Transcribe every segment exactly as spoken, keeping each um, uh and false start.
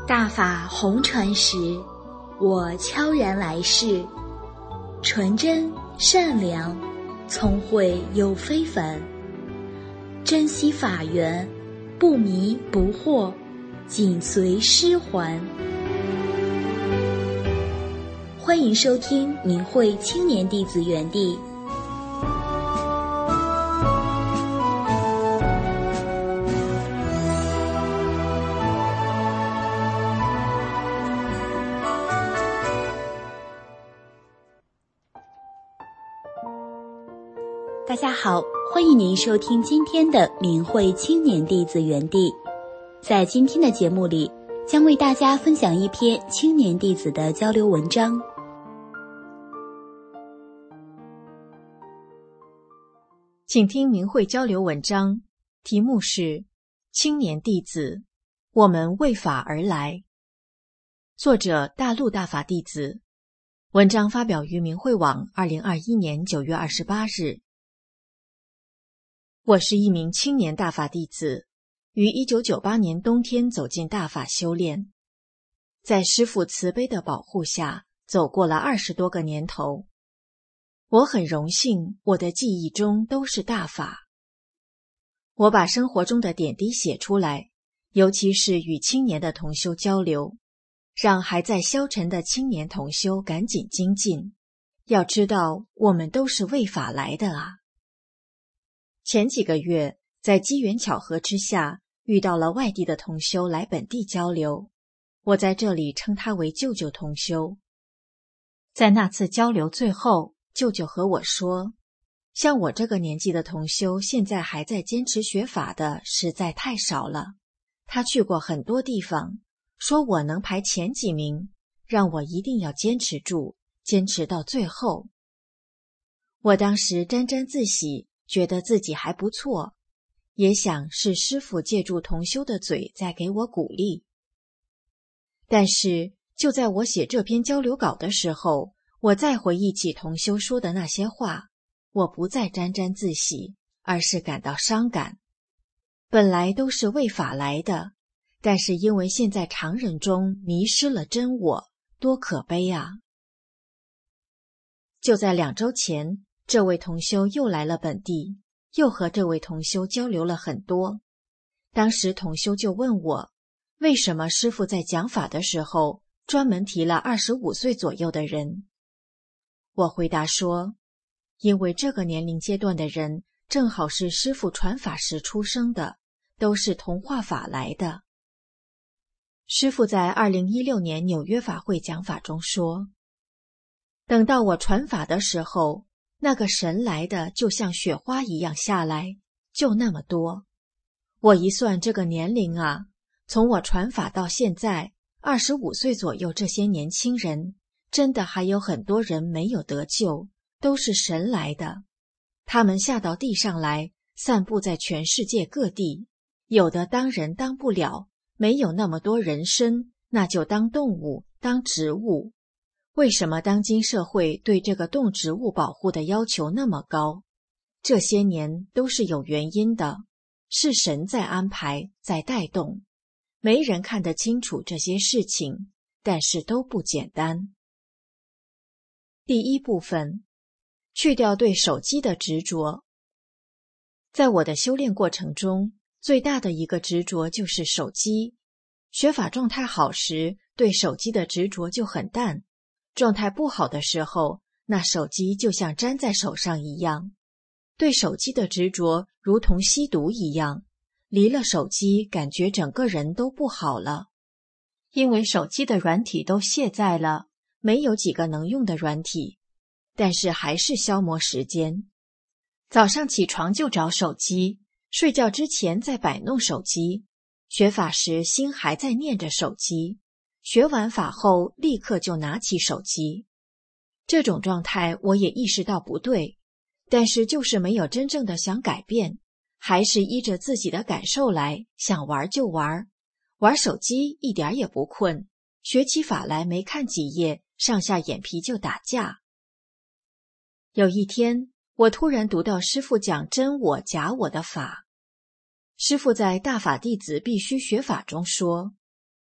大法红传时，我悄然来世，纯真善良，聪慧又非凡，珍惜法缘，不迷不惑，紧随师还。欢迎收听明慧青年弟子园地。大家好，欢迎您收听今天的明慧青年弟子园地。在今天的节目里，将为大家分享一篇青年弟子的交流文章。 请听明慧交流文章，题目是青年弟子，我们为法而来。作者大陆大法弟子，文章发表于明慧网二零二一年九月二十八日。我是一名青年大法弟子，于一九九八年冬天走进大法修炼，在师父慈悲的保护下，走过了二十多个年头。我很荣幸，我的记忆中都是大法。我把生活中的点滴写出来，尤其是与青年的同修交流，让还在消沉的青年同修赶紧精进。要知道，我们都是为法来的啊。前几个月，在机缘巧合之下，遇到了外地的同修来本地交流，我在这里称他为舅舅同修。在那次交流最后，舅舅和我说，像我这个年纪的同修，现在还在坚持学法的实在太少了。他去过很多地方，说我能排前几名，让我一定要坚持住，坚持到最后。我当时沾沾自喜，觉得自己还不错，也想是师父借助同修的嘴在给我鼓励。但是就在我写这篇交流稿的时候，我再回忆起同修说的那些话，我不再沾沾自喜，而是感到伤感。本来都是为法来的，但是因为现在常人中迷失了真我，多可悲啊！就在两周前，这位同修又来了本地，又和这位同修交流了很多。当时同修就问我，为什么师父在讲法的时候专门提了二十五岁左右的人？我回答说，因为这个年龄阶段的人正好是师父传法时出生的，都是同化法来的。师父在二零一六年纽约法会讲法中说，等到我传法的时候，那个神来的就像雪花一样下来，就那么多。我一算这个年龄啊，从我传法到现在，二十五岁左右这些年轻人，真的还有很多人没有得救，都是神来的。他们下到地上来，散布在全世界各地，有的当人当不了，没有那么多人身，那就当动物，当植物。为什么当今社会对这个动植物保护的要求那么高？这些年都是有原因的，是神在安排，在带动。没人看得清楚这些事情，但是都不简单。第一部分，去掉对手机的执着。在我的修炼过程中，最大的一个执着就是手机。学法状态好时，对手机的执着就很淡。状态不好的时候，那手机就像粘在手上一样。对手机的执着如同吸毒一样，离了手机，感觉整个人都不好了。因为手机的软体都卸载了，没有几个能用的软体，但是还是消磨时间。早上起床就找手机，睡觉之前再摆弄手机，学法时心还在念着手机，学完法后立刻就拿起手机。这种状态我也意识到不对，但是就是没有真正的想改变，还是依着自己的感受来，想玩就玩。玩手机一点也不困，学起法来没看几页，上下眼皮就打架。有一天，我突然读到师父讲真我假我的法。师父在大法弟子必须学法中说，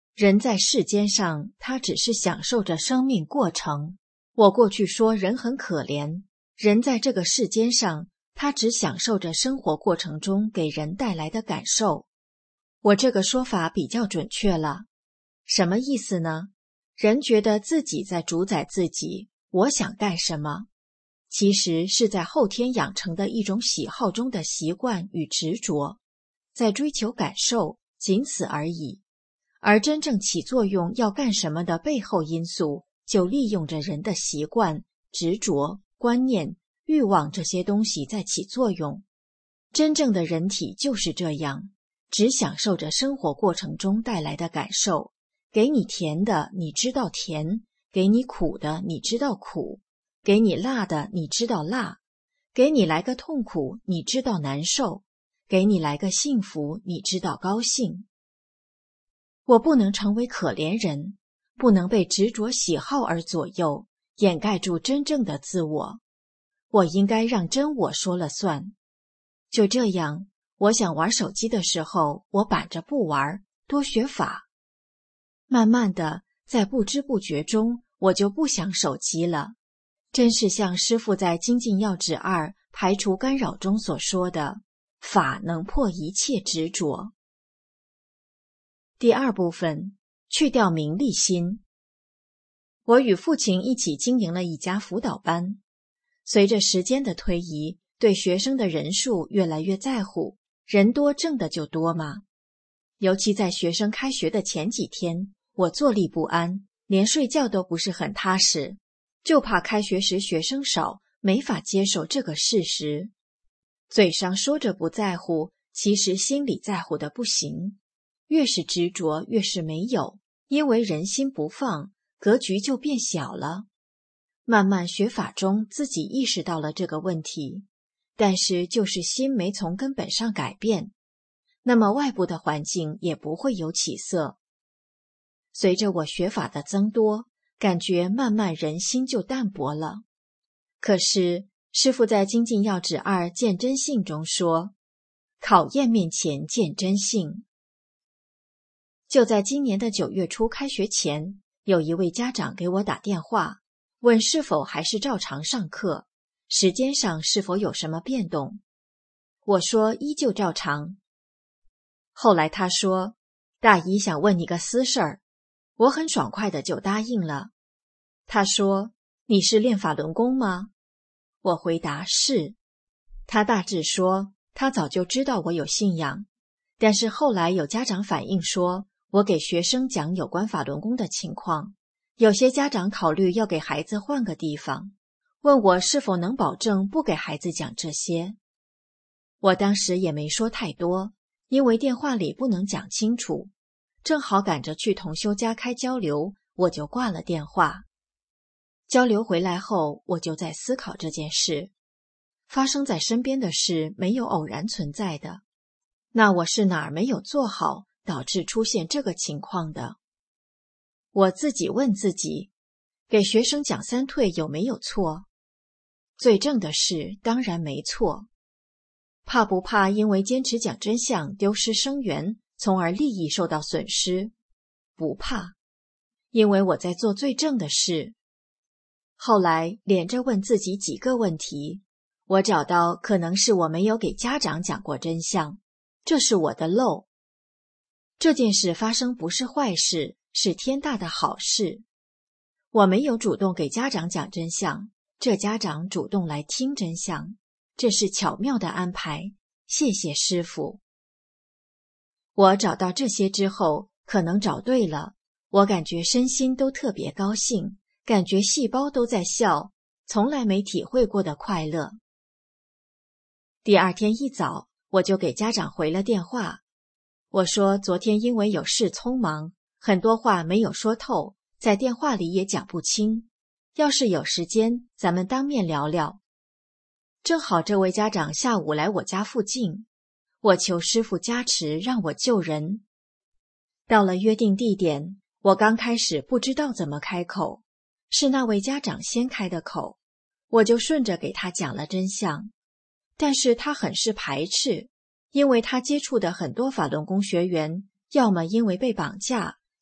人在世间上，他只是享受着生命过程。我过去说人很可怜，人在这个世间上，他只享受着生活过程中给人带来的感受。我这个说法比较准确了。什么意思呢？人觉得自己在主宰自己，我想干什么，其实是在后天养成的一种喜好中的习惯与执着，在追求感受，仅此而已。而真正起作用要干什么的背后因素，就利用着人的习惯、执着、观念、欲望这些东西在起作用。真正的人体就是这样，只享受着生活过程中带来的感受，给你甜的你知道甜，给你苦的你知道苦，给你辣的你知道辣，给你来个痛苦你知道难受，给你来个幸福你知道高兴。我不能成为可怜人，不能被执着喜好而左右，掩盖住真正的自我。我应该让真我说了算。就这样，我想玩手机的时候，我板着不玩，多学法。慢慢的，在不知不觉中，我就不想手机了。真是像师父在《精进要旨二排除干扰中所说的，法能破一切执着。第二部分，去掉名利心。我与父亲一起经营了一家辅导班，随着时间的推移，对学生的人数越来越在乎，人多挣的就多嘛。尤其在学生开学的前几天，我坐立不安，连睡觉都不是很踏实，就怕开学时学生少，没法接受这个事实。嘴上说着不在乎，其实心里在乎的不行。越是执着，越是没有，因为人心不放，格局就变小了。慢慢学法中，自己意识到了这个问题，但是就是心没从根本上改变，那么外部的环境也不会有起色。随着我学法的增多，感觉慢慢人心就淡薄了。可是师父在《精进要旨二见真性》中说，考验面前见真性。就在今年的九月初开学前，有一位家长给我打电话，问是否还是照常上课，时间上是否有什么变动。我说依旧照常。后来他说，大姨想问你个私事儿，我很爽快的就答应了。他说，你是练法轮功吗？我回答是。他大致说，他早就知道我有信仰，但是后来有家长反映说，我给学生讲有关法轮功的情况，有些家长考虑要给孩子换个地方，问我是否能保证不给孩子讲这些。我当时也没说太多，因为电话里不能讲清楚，正好赶着去同修家开交流，我就挂了电话。交流回来后，我就在思考这件事。发生在身边的事没有偶然存在的，那我是哪儿没有做好，导致出现这个情况的？我自己问自己，给学生讲三退有没有错？最正的是，当然没错。怕不怕因为坚持讲真相丢失生源，从而利益受到损失？不怕，因为我在做最正的事。后来连着问自己几个问题，我找到可能是我没有给家长讲过真相，这是我的漏。这件事发生不是坏事，是天大的好事。我没有主动给家长讲真相，这家长主动来听真相，这是巧妙的安排，谢谢师父。我找到这些之后，可能找对了，我感觉身心都特别高兴，感觉细胞都在笑，从来没体会过的快乐。第二天一早，我就给家长回了电话。我说昨天因为有事匆忙，很多话没有说透，在电话里也讲不清。要是有时间，咱们当面聊聊。正好这位家长下午来我家附近，我求师父加持让我救人。到了约定地点，我刚开始不知道怎么开口，是那位家长先开的口，我就顺着给他讲了真相。但是他很是排斥，因为他接触的很多法轮功学员，要么因为被绑架，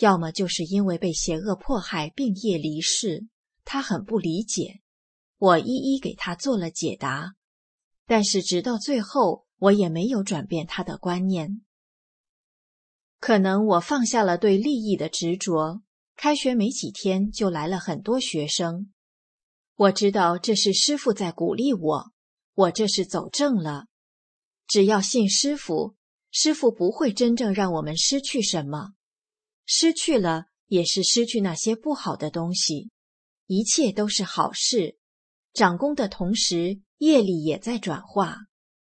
要么就是因为被邪恶迫害病夜离世，他很不理解，我一一给他做了解答，但是直到最后我也没有转变他的观念。可能我放下了对利益的执着，开学没几天就来了很多学生。我知道这是师父在鼓励我，我这是走正了。只要信师父，师父不会真正让我们失去什么，失去了也是失去那些不好的东西，一切都是好事。长功的同时，业力也在转化。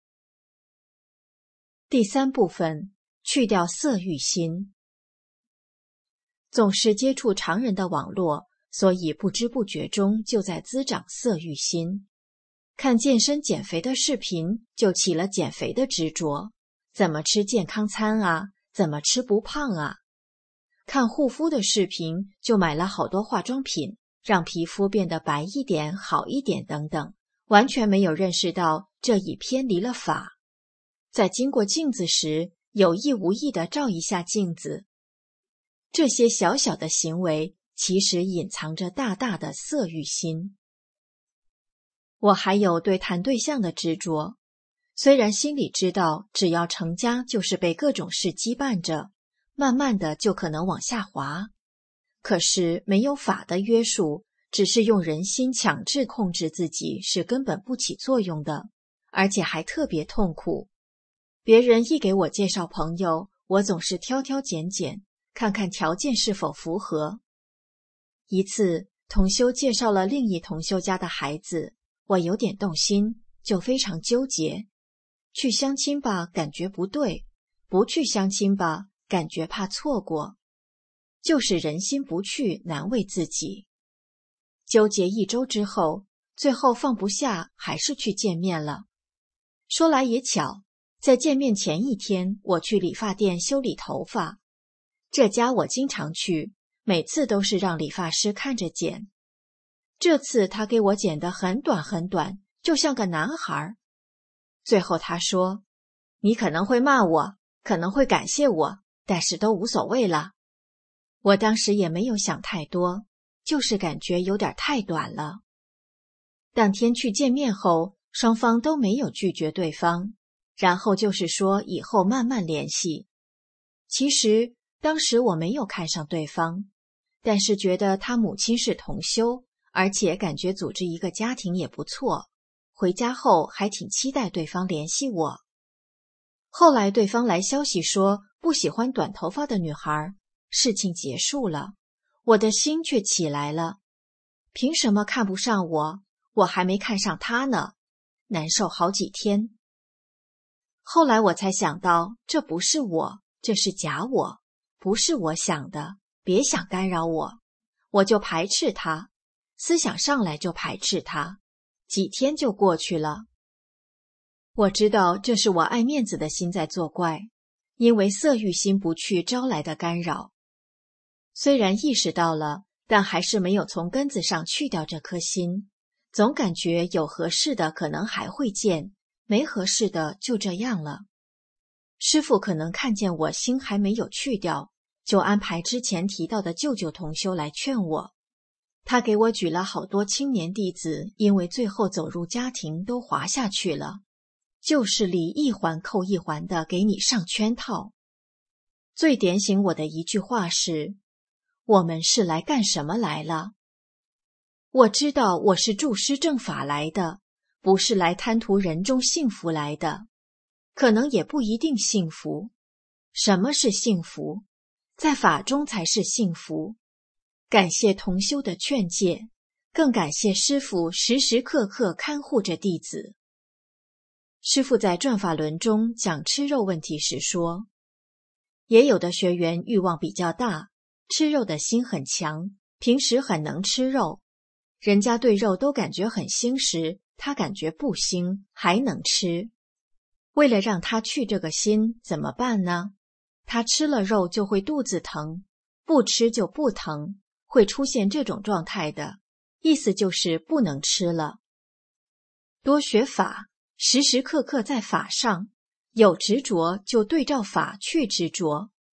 第三部分，去掉色欲心。总是接触常人的网络，所以不知不觉中就在滋长色欲心。看健身减肥的视频，就起了减肥的执着，怎么吃健康餐啊？怎么吃不胖啊？看护肤的视频，就买了好多化妆品，让皮肤变得白一点、好一点等等，完全没有认识到这已偏离了法。在经过镜子时，有意无意地照一下镜子。这些小小的行为，其实隐藏着大大的色欲心。我还有对谈对象的执着，虽然心里知道只要成家就是被各种事羁绊着，慢慢的就可能往下滑，可是没有法的约束，只是用人心强制控制自己是根本不起作用的，而且还特别痛苦。别人一给我介绍朋友，我总是挑挑拣拣，看看条件是否符合。一次，同修介绍了另一同修家的孩子，我有点动心，就非常纠结。去相亲吧，感觉不对；不去相亲吧，感觉怕错过。就是人心不去，难为自己。纠结一周之后，最后放不下，还是去见面了。说来也巧，在见面前一天，我去理发店修理头发。这家我经常去，每次都是让理发师看着剪。这次他给我剪得很短很短，就像个男孩。最后他说，你可能会骂我，可能会感谢我，但是都无所谓了。我当时也没有想太多，就是感觉有点太短了。当天去见面后，双方都没有拒绝对方，然后就是说以后慢慢联系。其实当时我没有看上对方，但是觉得他母亲是同修，而且感觉组织一个家庭也不错，回家后还挺期待对方联系我。后来对方来消息说不喜欢短头发的女孩，事情结束了，我的心却起来了。凭什么看不上我？我还没看上他呢，难受好几天。后来我才想到，这不是我，这是假我，不是我想的，别想干扰我。我就排斥他，思想上来就排斥他，几天就过去了。我知道这是我爱面子的心在作怪，因为色欲心不去招来的干扰。虽然意识到了，但还是没有从根子上去掉这颗心，总感觉有合适的可能还会见，没合适的就这样了。师父可能看见我心还没有去掉，就安排之前提到的舅舅同修来劝我。他给我举了好多青年弟子，因为最后走入家庭都滑下去了，就是里一环扣一环的给你上圈套。最点醒我的一句话是，我们是来干什么来了？我知道我是助师正法来的，不是来贪图人中幸福来的，可能也不一定幸福。什么是幸福？在法中才是幸福。感谢同修的劝诫，更感谢师父时时刻刻看护着弟子。师父在转法轮中讲吃肉问题时说，也有的学员欲望比较大，吃肉的心很强，平时很能吃肉，人家对肉都感觉很腥时，他感觉不腥，还能吃。为了让他去这个心，怎么办呢？他吃了肉就会肚子疼，不吃就不疼，会出现这种状态的，意思就是不能吃了。多学法，时时刻刻在法上，有执着就对照法去执着，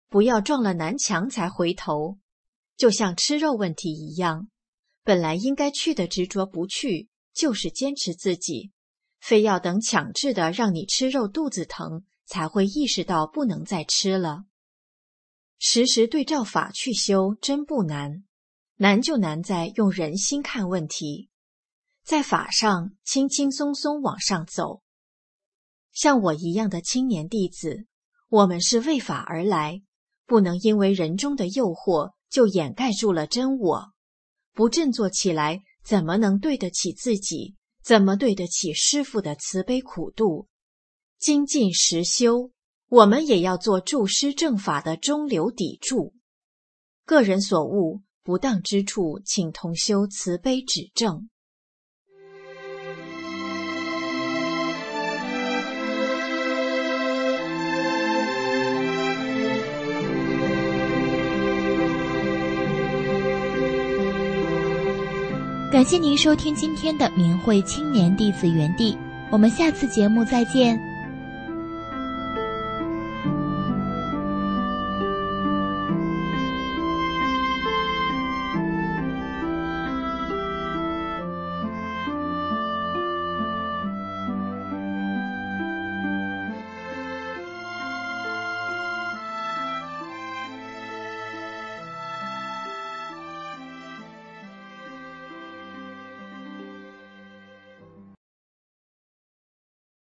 不要撞了南墙才回头。就像吃肉问题一样，本来应该去的执着不去，就是坚持自己，非要等强制的让你吃肉肚子疼，才会意识到不能再吃了。时时对照法去修真不难，难就难在用人心看问题，在法上轻轻松松往上走。像我一样的青年弟子，我们是为法而来，不能因为人中的诱惑就掩盖住了真我，不振作起来，怎么能对得起自己，怎么对得起师父的慈悲苦度？精进实修，我们也要做助师正法的中流砥柱。个人所悟不当之处，请同修慈悲指正。 感谢您收听今天的明慧青年弟子园地，我们下次节目再见。